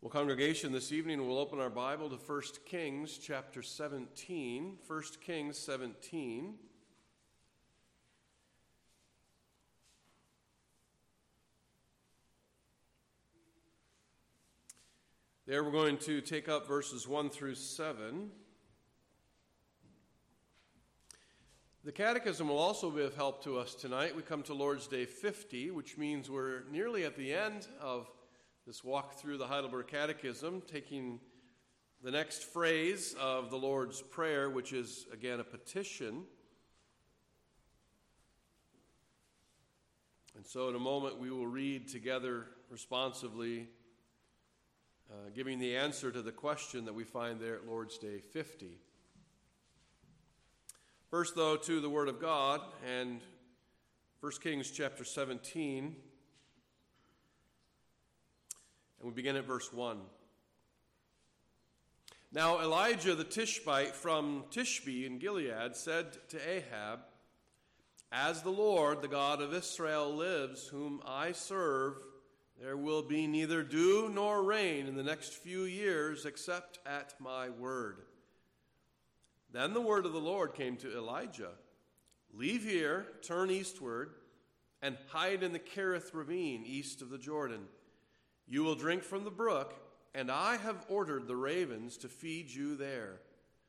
Well, congregation, this evening we'll open our Bible to 1 Kings chapter 17. 1 Kings 17. There we're going to take up verses 1 through 7. The Catechism will also be of help to us tonight. We come to Lord's Day 50, which means we're nearly at the end of this walk through the Heidelberg Catechism, taking the next phrase of the Lord's Prayer, which is, again, a petition. And so in a moment we will read together responsively, giving the answer to the question that we find there at Lord's Day 50. First, though, to the Word of God, and 1 Kings chapter 17, and we begin at verse 1. Now Elijah the Tishbite from Tishbe in Gilead said to Ahab, "As the Lord, the God of Israel, lives, whom I serve, there will be neither dew nor rain in the next few years except at my word." Then the word of the Lord came to Elijah, "Leave here, turn eastward, and hide in the Kerith ravine east of the Jordan. You will drink from the brook, and I have ordered the ravens to feed you there."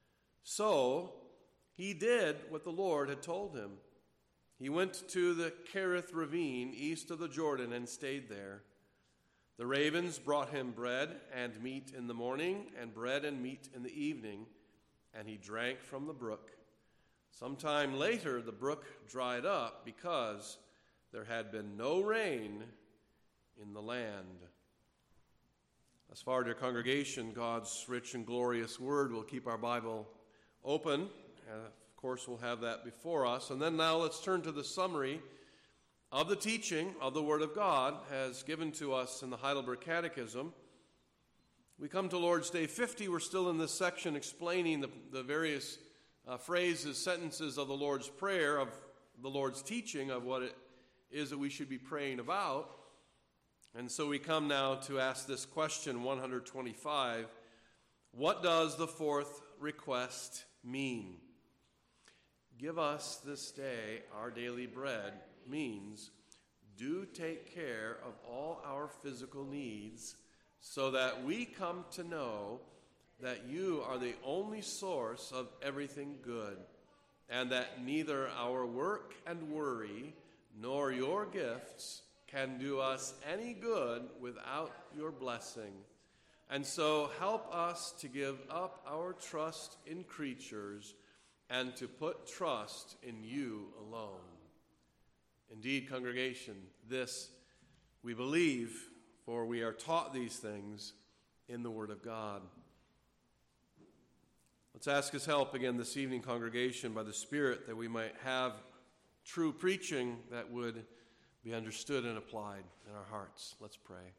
So he did what the Lord had told him. He went to the Kerith ravine east of the Jordan and stayed there. The ravens brought him bread and meat in the morning, and bread and meat in the evening, and he drank from the brook. Sometime later the brook dried up because there had been no rain in the land. As far, dear congregation, God's rich and glorious word will keep our Bible open. Of course, we'll have that before us. And then now let's turn to the summary of the teaching of the Word of God as given to us in the Heidelberg Catechism. We come to Lord's Day 50. We're still in this section explaining the various phrases, sentences of the Lord's Prayer, of the Lord's teaching of what it is that we should be praying about. And so we come now to ask this question, 125. What does the fourth request mean? "Give us this day our daily bread" means do take care of all our physical needs so that we come to know that you are the only source of everything good, and that neither our work and worry nor your gifts can do us any good without your blessing. And so help us to give up our trust in creatures and to put trust in you alone. Indeed, congregation, this we believe, for we are taught these things in the Word of God. Let's ask His help again this evening, congregation, by the Spirit, that we might have true preaching that would be understood and applied in our hearts. Let's pray.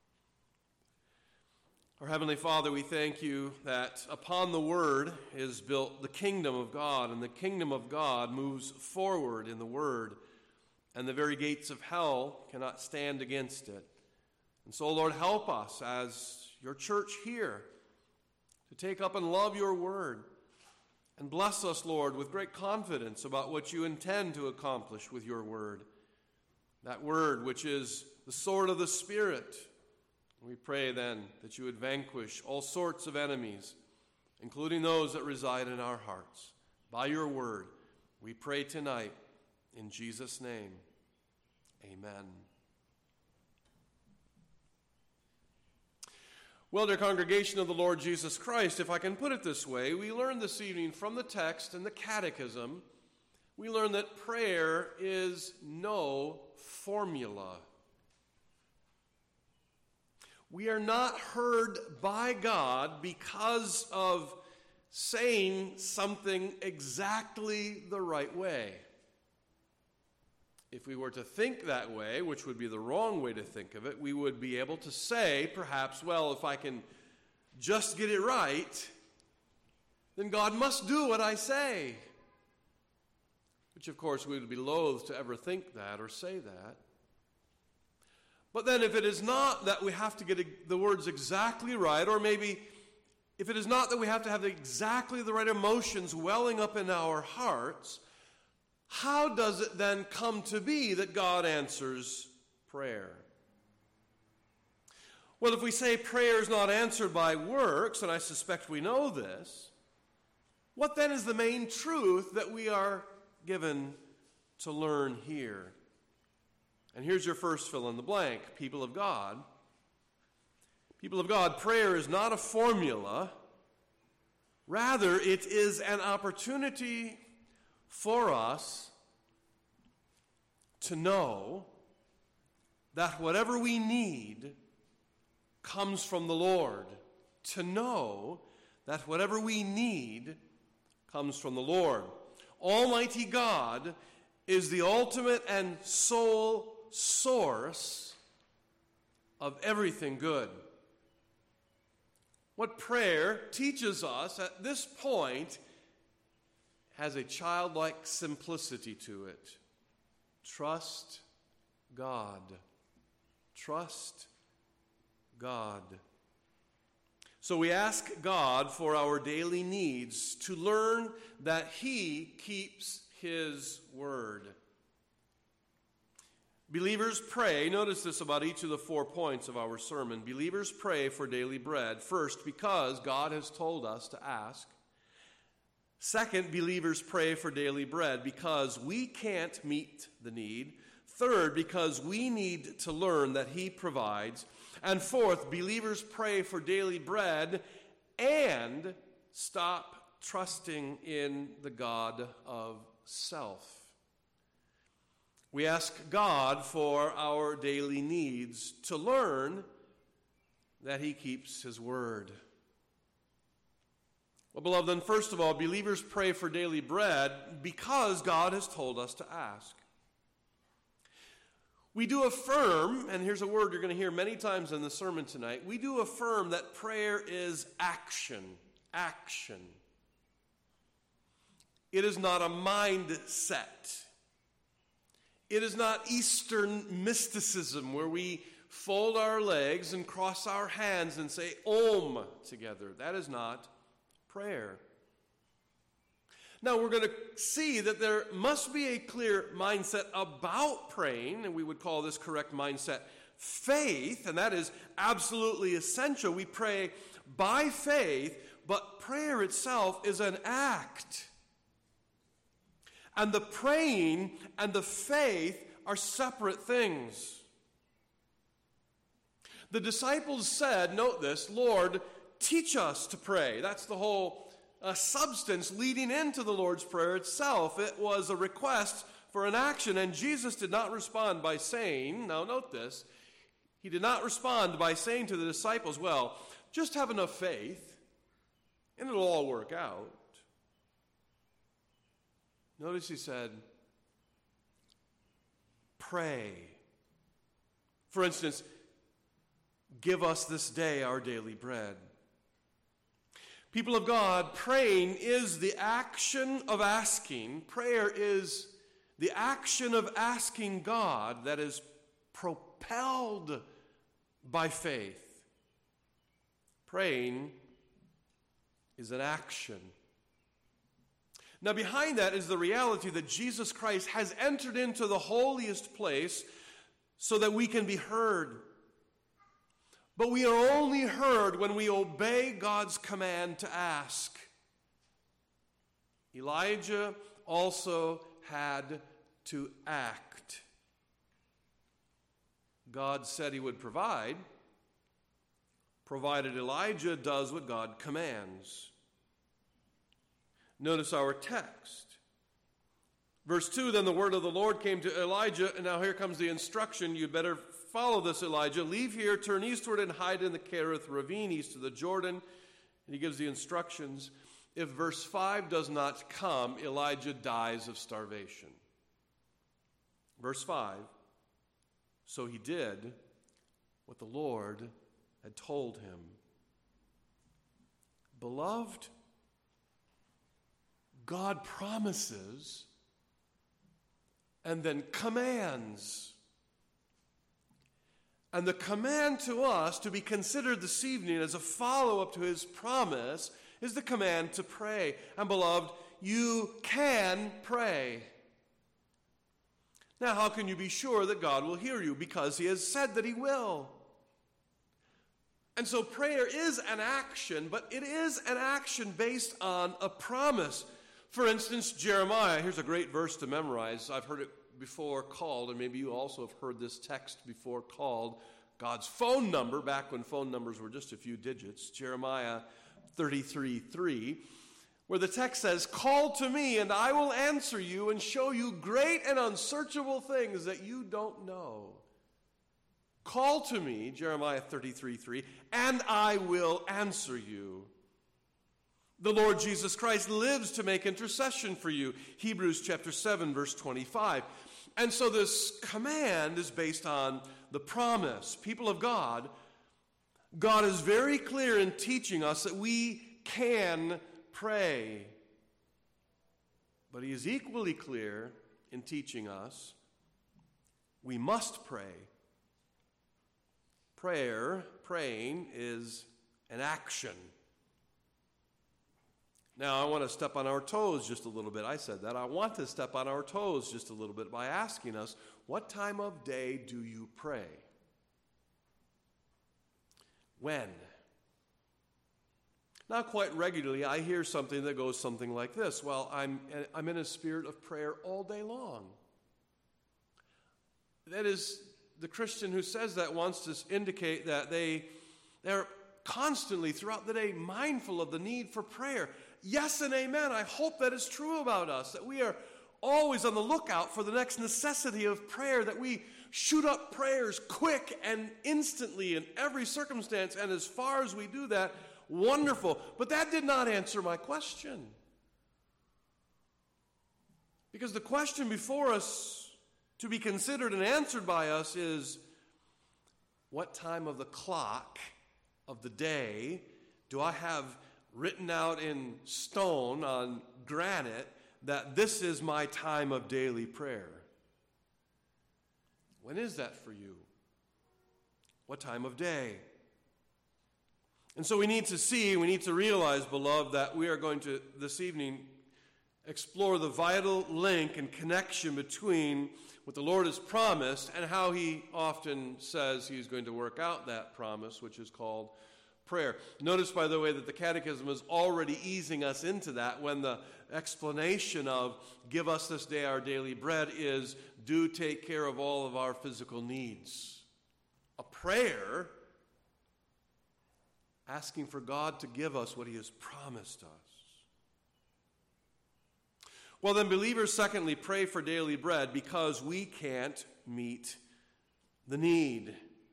Our Heavenly Father, we thank you that upon the Word is built the kingdom of God, and the kingdom of God moves forward in the Word, and the very gates of hell cannot stand against it. And so, Lord, help us as your church here to take up and love your Word, and bless us, Lord, with great confidence about what you intend to accomplish with your Word. That Word which is the sword of the Spirit. We pray then that you would vanquish all sorts of enemies, including those that reside in our hearts. By your Word, we pray tonight in Jesus' name. Amen. Well, dear congregation of the Lord Jesus Christ, if I can put it this way, we learn this evening from the text and the Catechism, we learn that prayer is no formula. We are not heard by God because of saying something exactly the right way. If we were to think that way, which would be the wrong way to think of it, we would be able to say, perhaps, well, if I can just get it right, then God must do what I say. Which, of course, we would be loath to ever think that or say that. But then if it is not that we have to get the words exactly right, or maybe if it is not that we have to have exactly the right emotions welling up in our hearts, how does it then come to be that God answers prayer? Well, if we say prayer is not answered by works, and I suspect we know this, what then is the main truth that we are given to learn here? And here's your first fill in the blank. People of God, prayer is not a formula. Rather, it is an opportunity for us to know that whatever we need comes from the Lord. To know that whatever we need comes from the Lord. Almighty God is the ultimate and sole source of everything good. What prayer teaches us at this point has a childlike simplicity to it. Trust God. Trust God. So we ask God for our daily needs to learn that He keeps His word. Believers pray, notice this about each of the 4 points of our sermon. Believers pray for daily bread. First, because God has told us to ask. Second, believers pray for daily bread because we can't meet the need. Third, because we need to learn that He provides. And fourth, believers pray for daily bread and stop trusting in the God of self. We ask God for our daily needs to learn that He keeps His word. Well, beloved, then first of all, believers pray for daily bread because God has told us to ask. We do affirm, and here's a word you're going to hear many times in the sermon tonight, we do affirm that prayer is action. Action. It is not a mindset. It is not Eastern mysticism where we fold our legs and cross our hands and say Om together. That is not prayer. Now we're going to see that there must be a clear mindset about praying, and we would call this correct mindset faith, and that is absolutely essential. We pray by faith, but prayer itself is an act. And the praying and the faith are separate things. The disciples said, note this, Lord, teach us to pray. That's the whole substance leading into the Lord's Prayer itself. It was a request for an action, and Jesus did not respond by saying, now note this, He did not respond by saying to the disciples, well, just have enough faith and it'll all work out. Notice He said, pray. For instance, give us this day our daily bread. People of God, praying is the action of asking. Prayer is the action of asking God that is propelled by faith. Praying is an action. Now, behind that is the reality that Jesus Christ has entered into the holiest place so that we can be heard. But we are only heard when we obey God's command to ask. Elijah also had to act. God said He would provide, provided Elijah does what God commands. Notice our text. Verse 2, then the word of the Lord came to Elijah, and now here comes the instruction. You better follow this, Elijah. Leave here, turn eastward, and hide in the Kerith ravine east of the Jordan. And he gives the instructions. If verse 5 does not come, Elijah dies of starvation. Verse 5, so he did what the Lord had told him. Beloved, God promises and then commands. And the command to us to be considered this evening as a follow-up to his promise is the command to pray. And beloved, you can pray. Now, how can you be sure that God will hear you? Because he has said that he will. And so prayer is an action, but it is an action based on a promise. For instance, Jeremiah, here's a great verse to memorize. I've heard it before called, and maybe you also have heard this text before called God's phone number, back when phone numbers were just a few digits. Jeremiah 33:3, where the text says, "Call to me, and I will answer you and show you great and unsearchable things that you don't know." Call to me, Jeremiah 33:3, and I will answer you. The Lord Jesus Christ lives to make intercession for you, Hebrews chapter 7, verse 25. And so this command is based on the promise. People of God, God is very clear in teaching us that we can pray. But he is equally clear in teaching us we must pray. Praying is an action. Now, I want to step on our toes just a little bit. I said that. I want to step on our toes just a little bit by asking us, what time of day do you pray? When? Not quite regularly. I hear something that goes something like this. Well, I'm in a spirit of prayer all day long. That is, the Christian who says that wants to indicate that they're constantly throughout the day mindful of the need for prayer. Yes and amen. I hope that is true about us, that we are always on the lookout for the next necessity of prayer, that we shoot up prayers quick and instantly in every circumstance, and as far as we do that, wonderful. But that did not answer my question. Because the question before us to be considered and answered by us is, what time of the clock of the day do I have written out in stone on granite that this is my time of daily prayer? When is that for you? What time of day? And so we need to realize, beloved, that we are going to, this evening, explore the vital link and connection between what the Lord has promised and how he often says he's going to work out that promise, which is called prayer. Notice, by the way, that the Catechism is already easing us into that when the explanation of "give us this day our daily bread" is "do take care of all of our physical needs." A prayer asking for God to give us what he has promised us. Well, then, believers, secondly, pray for daily bread because we can't meet the need.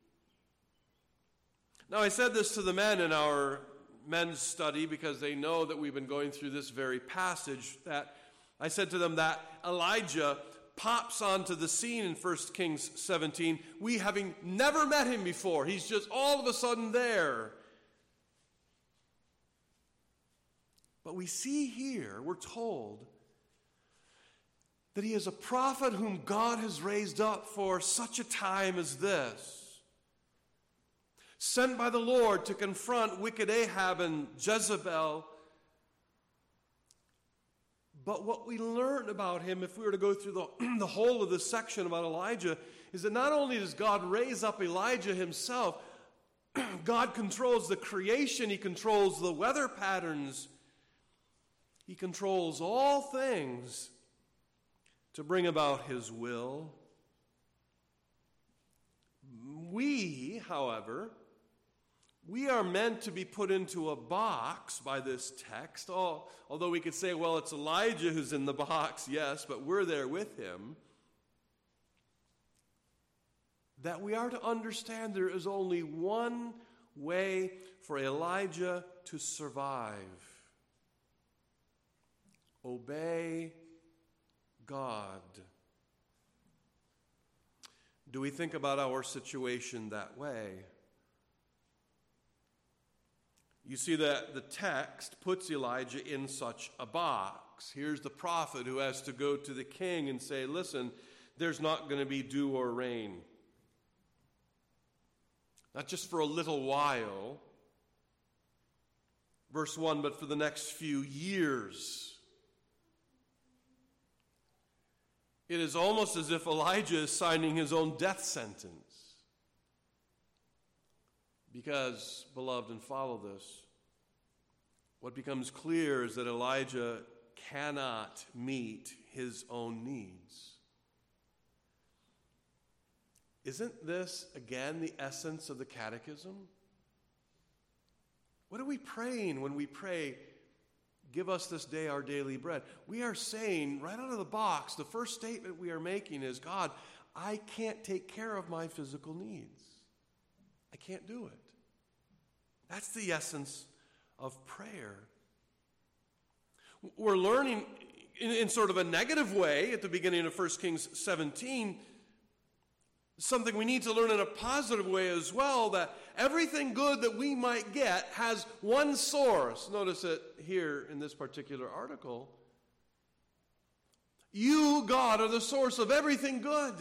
Now, I said this to the men in our men's study because they know that we've been going through this very passage, that I said to them that Elijah pops onto the scene in 1 Kings 17, we having never met him before. He's just all of a sudden there. But we see here, we're told, that he is a prophet whom God has raised up for such a time as this, sent by the Lord to confront wicked Ahab and Jezebel. But what we learn about him, if we were to go through the whole of this section about Elijah, is that not only does God raise up Elijah himself, God controls the creation, he controls the weather patterns, he controls all things to bring about his will. We, however, we are meant to be put into a box by this text. Although we could say, well, it's Elijah who's in the box, yes, but we're there with him. That we are to understand there is only one way for Elijah to survive. Obey God. Do we think about our situation that way? You see that the text puts Elijah in such a box. Here's the prophet who has to go to the king and say, listen, there's not going to be dew or rain. Not just for a little while. Verse 1, but for the next few years. It is almost as if Elijah is signing his own death sentence. Because, beloved, and follow this, what becomes clear is that Elijah cannot meet his own needs. Isn't this, again, the essence of the catechism? What are we praying when we pray, give us this day our daily bread? We are saying, right out of the box, the first statement we are making is, God, I can't take care of my physical needs. I can't do it. That's the essence of prayer. We're learning in sort of a negative way at the beginning of 1 Kings 17, something we need to learn in a positive way as well, that everything good that we might get has one source. Notice it here in this particular article. You, God, are the source of everything good.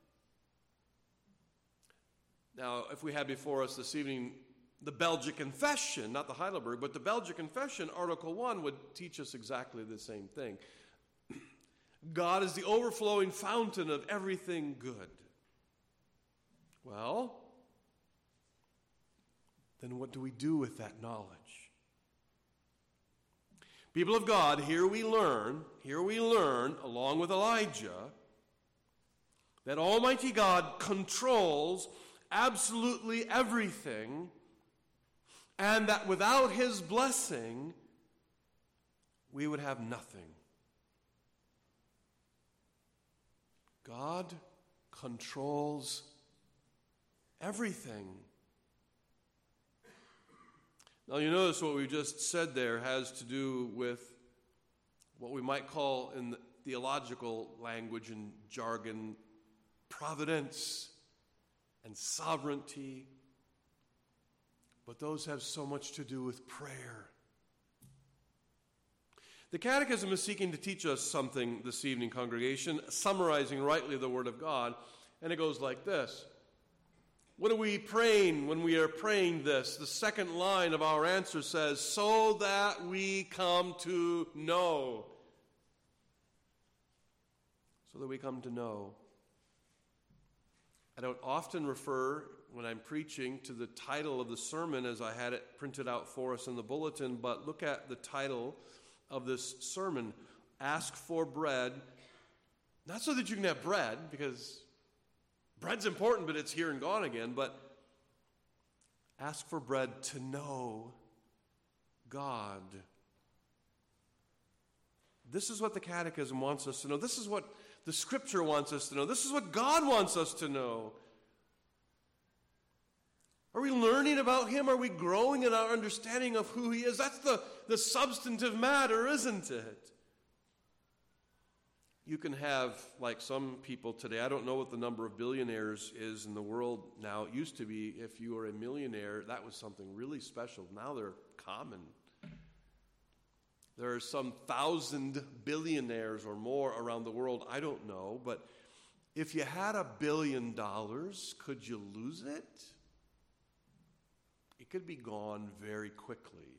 Now, if we had before us this evening the Belgic Confession, not the Heidelberg, but the Belgic Confession, Article 1 would teach us exactly the same thing. God is the overflowing fountain of everything good. Well, then what do we do with that knowledge? People of God, here we learn, along with Elijah, that Almighty God controls absolutely everything, and that without His blessing, we would have nothing. God controls everything. Now you notice what we just said there has to do with what we might call in the theological language and jargon, providence and sovereignty. But those have so much to do with prayer. The Catechism is seeking to teach us something this evening, congregation, summarizing rightly the Word of God, and it goes like this. What are we praying when we are praying this? The second line of our answer says, so that we come to know. So that we come to know. I don't often refer, when I'm preaching, to the title of the sermon as I had it printed out for us in the bulletin, but look at the title of this sermon, Ask for Bread. Not so that you can have bread, because bread's important, but it's here and gone again, but ask for bread to know God. This is what the Catechism wants us to know. This is what the Scripture wants us to know. This is what God wants us to know. Are we learning about Him? Are we growing in our understanding of who He is? That's the substantive matter, isn't it? You can have, like some people today, I don't know what the number of billionaires is in the world now. It used to be if you were a millionaire, that was something really special. Now they're common. There are some 1,000 billionaires or more around the world. I don't know. But if you had $1 billion, could you lose it? It could be gone very quickly.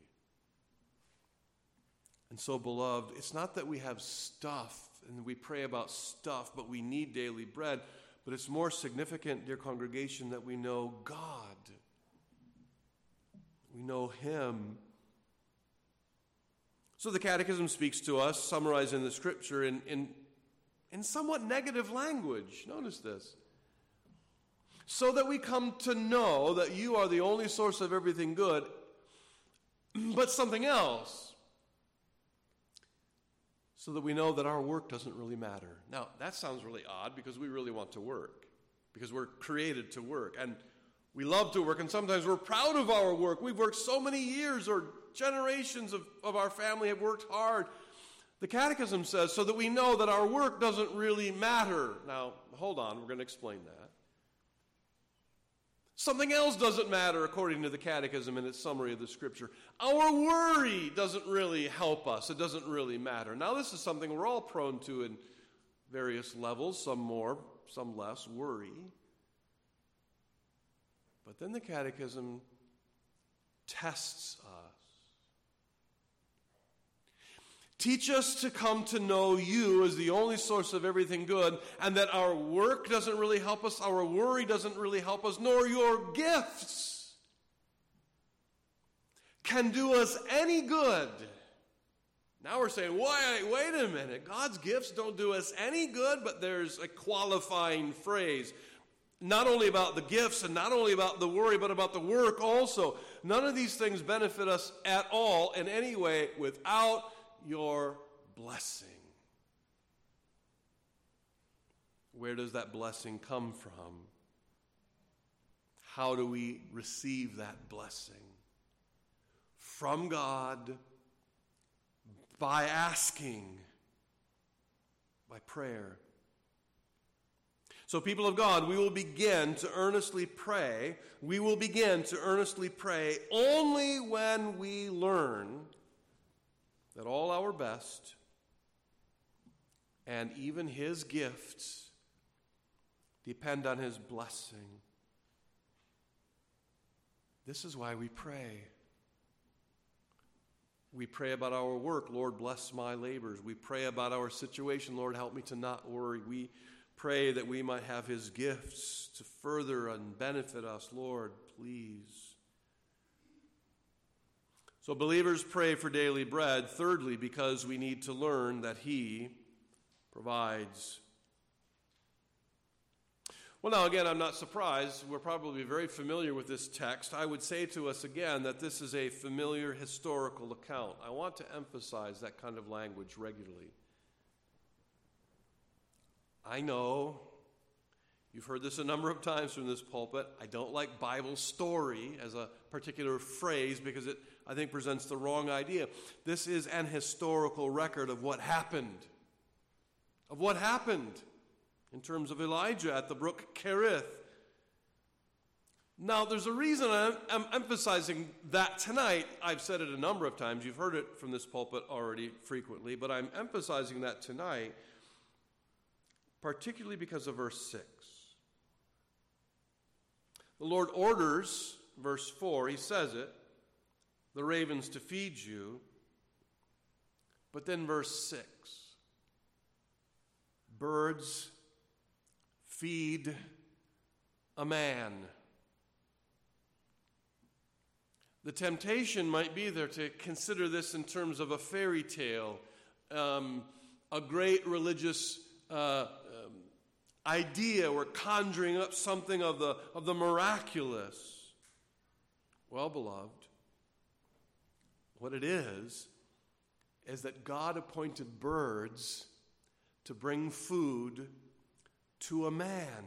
And so, beloved, it's not that we have stuff and we pray about stuff, but we need daily bread. But it's more significant, dear congregation, that we know God. We know Him. So the Catechism speaks to us, summarizing the Scripture in somewhat negative language. Notice this. So that we come to know that you are the only source of everything good, but something else. So that we know that our work doesn't really matter. Now, that sounds really odd because we really want to work, because we're created to work, and we love to work, and sometimes we're proud of our work. We've worked so many years, or generations of our family have worked hard. The Catechism says, so that we know that our work doesn't really matter. Now, hold on, we're going to explain that. Something else doesn't matter, according to the Catechism in its summary of the Scripture. Our worry doesn't really help us. It doesn't really matter. Now, this is something we're all prone to in various levels, some more, some less, worry. But then the Catechism tests us. Teach us to come to know you as the only source of everything good, and that our work doesn't really help us, our worry doesn't really help us, nor your gifts can do us any good. Now we're saying, wait a minute, God's gifts don't do us any good, but there's a qualifying phrase. Not only about the gifts and not only about the worry, but about the work also. None of these things benefit us at all in any way without your blessing. Where does that blessing come from? How do we receive that blessing? From God, by asking, by prayer. So, people of God, we will begin to earnestly pray. We will begin to earnestly pray only when we learn that all our best and even His gifts depend on His blessing. This is why we pray. We pray about our work. Lord, bless my labors. We pray about our situation. Lord, help me to not worry. We pray that we might have His gifts to further and benefit us. Lord, please. So believers pray for daily bread, thirdly, because we need to learn that He provides. Well, now, again, I'm not surprised. We're probably very familiar with this text. I would say to us again that this is a familiar historical account. I want to emphasize that kind of language regularly. I know you've heard this a number of times from this pulpit. I don't like Bible story as a particular phrase because it, I think, presents the wrong idea. This is an historical record of what happened. Of what happened in terms of Elijah at the brook Kerith. Now, there's a reason I'm emphasizing that tonight. I've said it a number of times. You've heard it from this pulpit already frequently, but I'm emphasizing that tonight, particularly because of verse 6. The Lord orders, verse 4, He says it, the ravens to feed you. But then verse 6, birds feed a man. The temptation might be there to consider this in terms of a fairy tale, a great religious idea. We're conjuring up something of the miraculous. Well, beloved, what it is that God appointed birds to bring food to a man.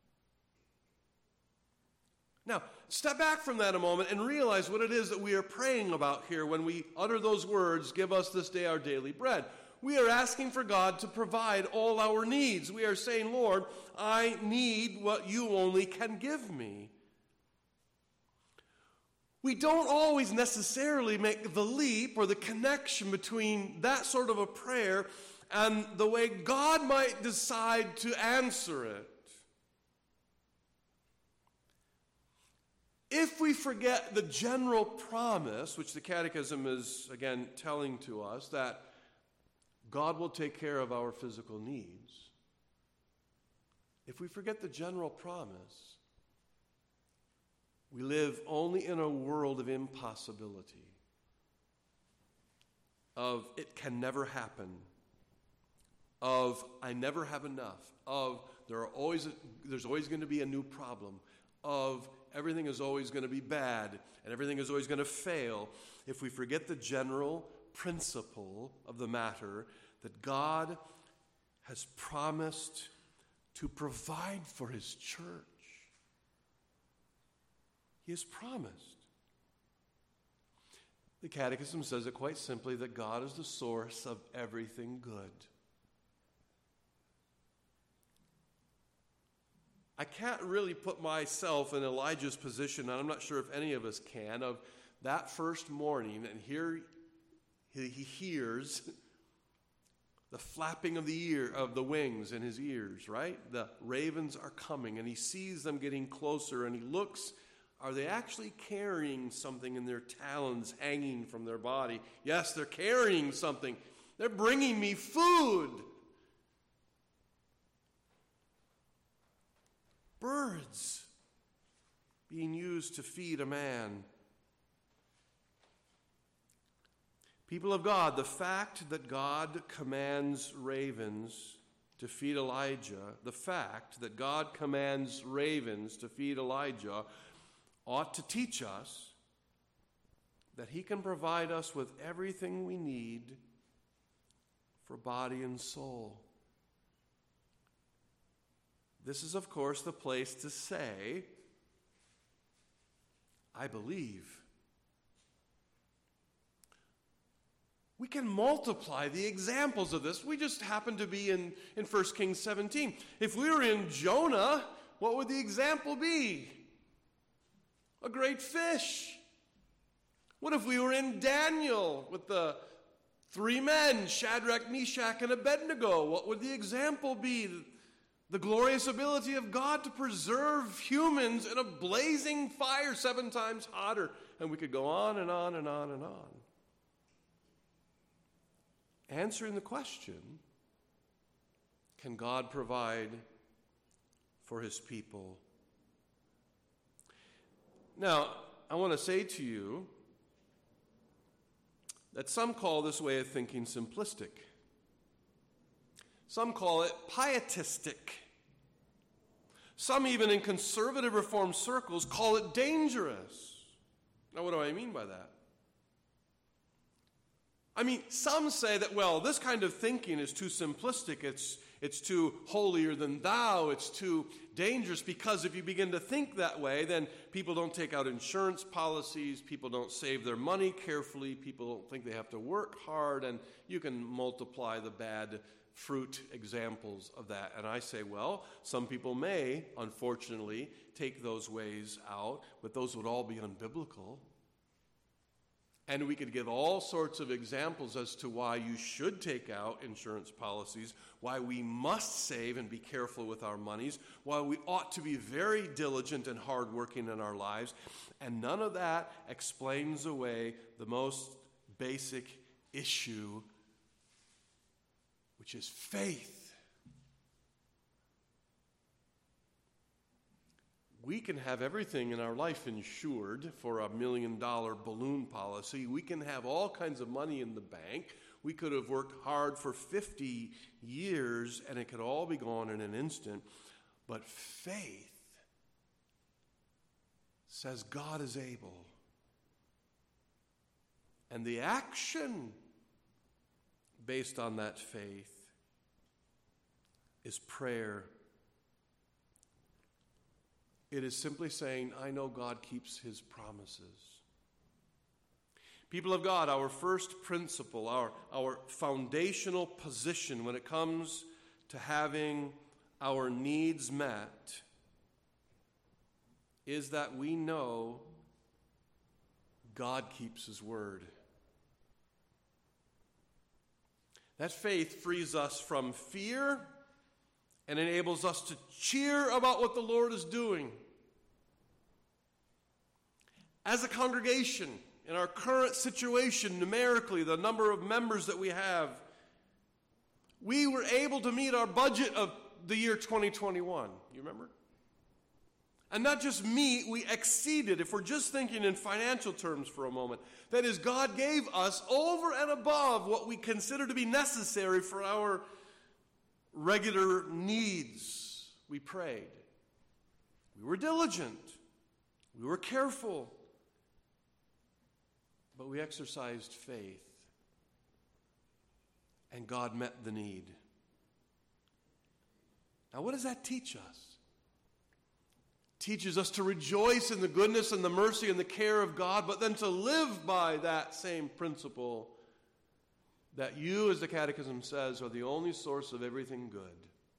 Now, step back from that a moment and realize what it is that we are praying about here when we utter those words, give us this day our daily bread. We are asking for God to provide all our needs. We are saying, Lord, I need what you only can give me. We don't always necessarily make the leap or the connection between that sort of a prayer and the way God might decide to answer it. If we forget the general promise, which the Catechism is, again, telling to us, that God will take care of our physical needs, if we forget the general promise, we live only in a world of impossibility, of it can never happen, of I never have enough, of there's always going to be a new problem, of everything is always going to be bad and everything is always going to fail. If we forget the general principle of the matter, that God has promised to provide for His church. He has promised. The Catechism says it quite simply that God is the source of everything good. I can't really put myself in Elijah's position, and I'm not sure if any of us can, of that first morning, and here he hears the flapping of the wings in his ears, right? The ravens are coming, and he sees them getting closer, and he looks are they actually carrying something in their talons hanging from their body? Yes, they're carrying something. They're bringing me food. Birds being used to feed a man. People of God, the fact that God commands ravens to feed Elijah, the fact that God commands ravens to feed Elijah ought to teach us that he can provide us with everything we need for body and soul. This is, of course, the place to say, I believe. We can multiply the examples of this. We just happen to be in 1 Kings 17. If we were in Jonah, what would the example be? A great fish. What if we were in Daniel with the three men, Shadrach, Meshach, and Abednego? What would the example be? The glorious ability of God to preserve humans in a blazing fire 7 times hotter. And we could go on and on and on and on. Answering the question, can God provide for his people? Now, I want to say to you that some call this way of thinking simplistic. Some call it pietistic. Some, even in conservative Reformed circles, call it dangerous. Now, what do I mean by that? I mean, some say that, well, this kind of thinking is too simplistic, it's too holier than thou, it's too dangerous, because if you begin to think that way, then people don't take out insurance policies, people don't save their money carefully, people don't think they have to work hard, and you can multiply the bad fruit examples of that. And I say, well, some people may, unfortunately, take those ways out, but those would all be unbiblical. And we could give all sorts of examples as to why you should take out insurance policies, why we must save and be careful with our monies, why we ought to be very diligent and hardworking in our lives. And none of that explains away the most basic issue, which is faith. We can have everything in our life insured for $1 million balloon policy. We can have all kinds of money in the bank. We could have worked hard for 50 years and it could all be gone in an instant. But faith says God is able. And the action based on that faith is prayer. It is simply saying, I know God keeps his promises. People of God, our first principle, our foundational position when it comes to having our needs met is that we know God keeps his word. That faith frees us from fear and enables us to cheer about what the Lord is doing. As a congregation, in our current situation, numerically, the number of members that we have, we were able to meet our budget of the year 2021. You remember? And not just meet, we exceeded. If we're just thinking in financial terms for a moment, that is, God gave us over and above what we consider to be necessary for our regular needs. We prayed. We were diligent. We were careful. But we exercised faith. And God met the need. Now, what does that teach us? It teaches us to rejoice in the goodness and the mercy and the care of God, but then to live by that same principle that you, as the Catechism says, are the only source of everything good.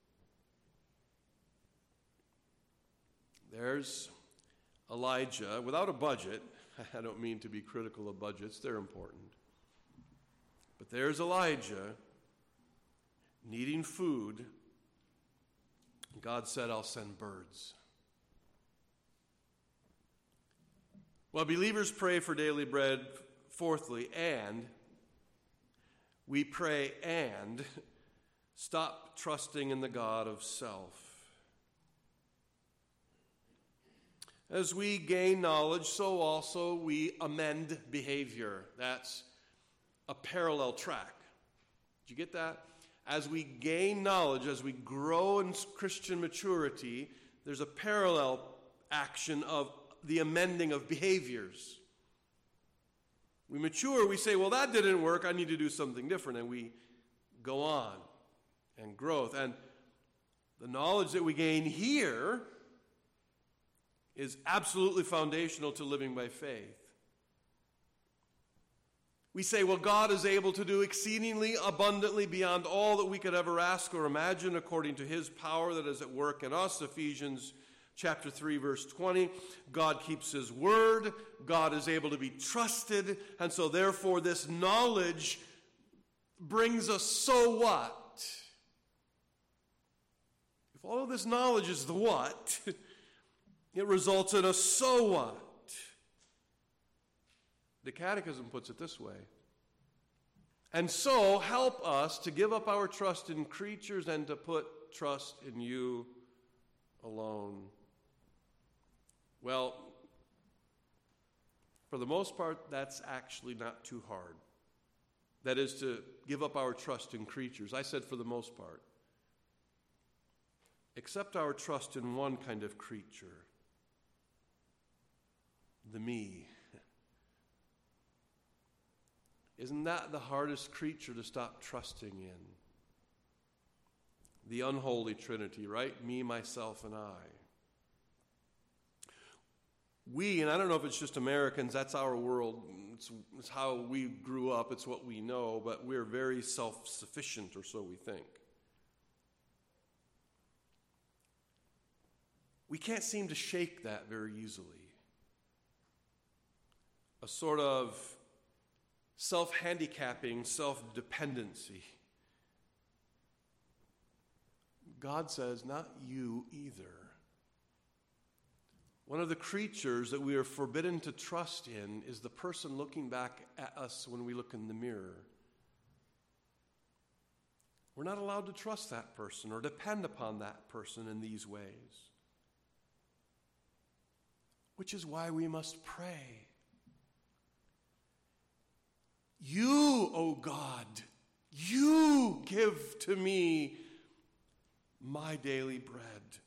There's Elijah, without a budget. I don't mean to be critical of budgets, they're important. But there's Elijah needing food. God said, I'll send birds. Well, believers pray for daily bread, fourthly, and we pray and stop trusting in the God of self. As we gain knowledge, so also we amend behavior. That's a parallel track. Did you get that? As we gain knowledge, as we grow in Christian maturity, there's a parallel action of the amending of behaviors. We mature, we say, well, that didn't work, I need to do something different, and we go on and growth. And the knowledge that we gain here is absolutely foundational to living by faith. We say, well, God is able to do exceedingly abundantly beyond all that we could ever ask or imagine according to his power that is at work in us, Ephesians chapter 3, verse 20. God keeps his word. God is able to be trusted. And so therefore this knowledge brings us so what? If all of this knowledge is the what, it results in a so what. The Catechism puts it this way. And so help us to give up our trust in creatures and to put trust in you alone. Well, for the most part, that's actually not too hard. That is to give up our trust in creatures. I said for the most part. Except our trust in one kind of creature. The me. Isn't that the hardest creature to stop trusting in? The unholy Trinity, right? Me, myself, and I. We, and I don't know if it's just Americans, that's our world. It's how we grew up, it's what we know, but we're very self-sufficient, or so we think. We can't seem to shake that very easily. A sort of self-handicapping, self-dependency. God says, not you either. One of the creatures that we are forbidden to trust in is the person looking back at us when we look in the mirror. We're not allowed to trust that person or depend upon that person in these ways. Which is why we must pray. You, O God, you give to me my daily bread.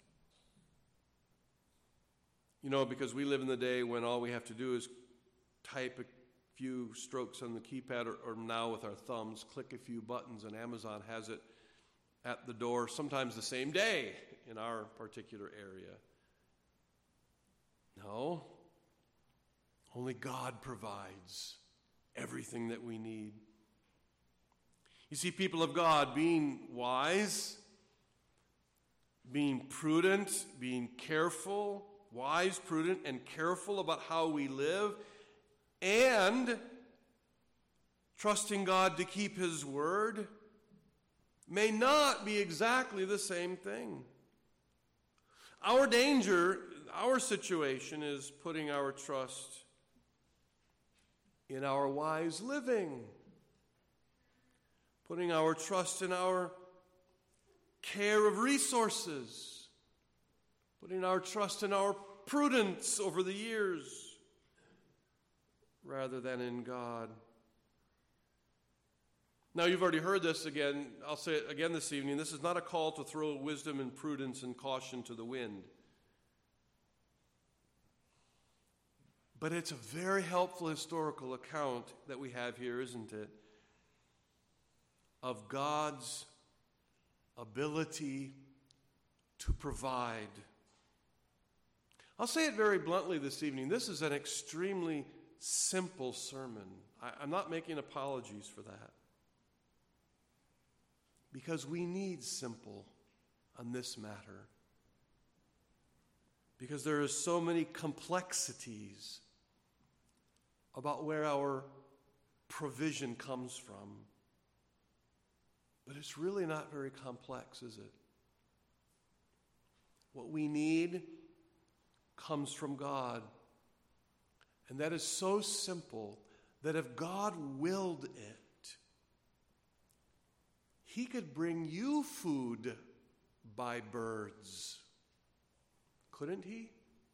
You know, because we live in the day when all we have to do is type a few strokes on the keypad or now with our thumbs, click a few buttons, and Amazon has it at the door, sometimes the same day in our particular area. No, only God provides everything that we need. You see, people of God, being wise, being prudent, being careful, wise, prudent, and careful about how we live, and trusting God to keep his word may not be exactly the same thing. Our danger, our situation is putting our trust in our wise living, putting our trust in our care of resources, putting our trust in our prudence over the years, rather than in God. Now, you've already heard this again. I'll say it again this evening. This is not a call to throw wisdom and prudence and caution to the wind. But it's a very helpful historical account that we have here, isn't it? Of God's ability to provide. I'll say it very bluntly this evening. This is an extremely simple sermon. I'm not making apologies for that. Because we need simple on this matter. Because there are so many complexities about where our provision comes from. But it's really not very complex, is it? What we need comes from God. And that is so simple that if God willed it, he could bring you food by birds. Couldn't he?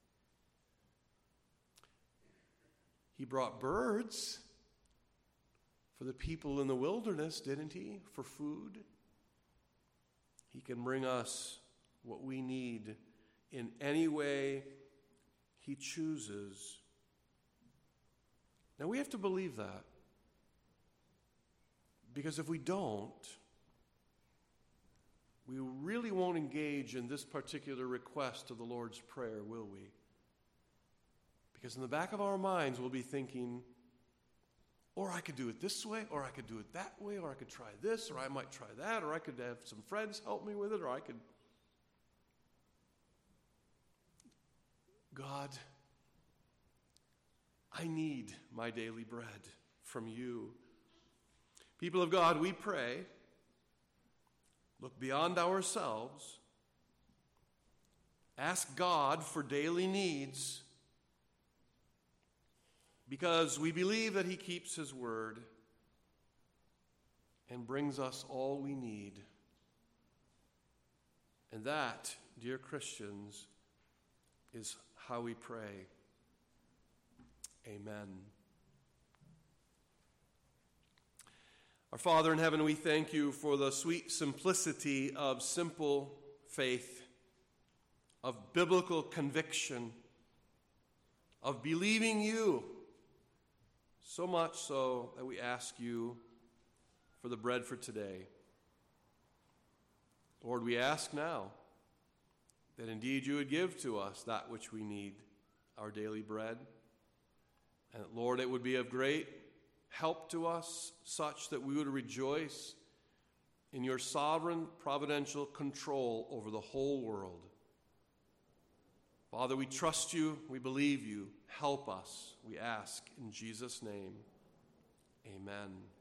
He brought birds for the people in the wilderness, didn't he? For food. He can bring us what we need in any way he chooses. Now we have to believe that. Because if we don't, we really won't engage in this particular request of the Lord's Prayer, will we? Because in the back of our minds, we'll be thinking, or I could do it this way, or I could do it that way, or I could try this, or I might try that, or I could have some friends help me with it, or I could... God, I need my daily bread from you. People of God, we pray, look beyond ourselves, ask God for daily needs, because we believe that he keeps his word and brings us all we need. And that, dear Christians, is how we pray. Amen. Our Father in heaven, we thank you for the sweet simplicity of simple faith, of biblical conviction, of believing you, so much so that we ask you for the bread for today. Lord, we ask now that indeed you would give to us that which we need, our daily bread. And Lord, it would be of great help to us, such that we would rejoice in your sovereign providential control over the whole world. Father, we trust you, we believe you. Help us, we ask in Jesus' name. Amen.